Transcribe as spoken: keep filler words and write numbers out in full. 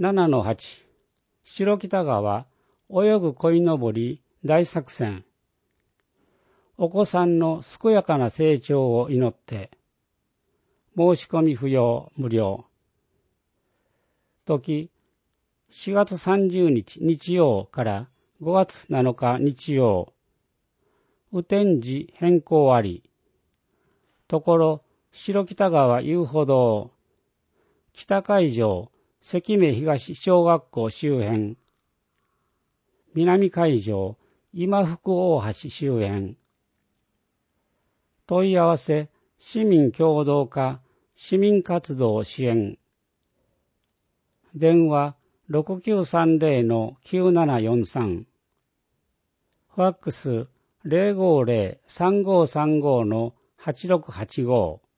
ななのはち、白北川泳ぐ鯉のぼり大作戦。お子さんの健やかな成長を祈って、申し込み不要無料。時、しがつさんじゅうにち日曜からごがつなのか日曜。雨天時変更あり。ところ、白北川遊歩道、北海上、関目東小学校周辺。南海上、今福大橋周辺。問い合わせ、市民協働課、市民活動支援。電話、ろくきゅうさんぜろのきゅうななよんさん。ファックス、ゼロごゼロ さんごさんごのはちろくはちご。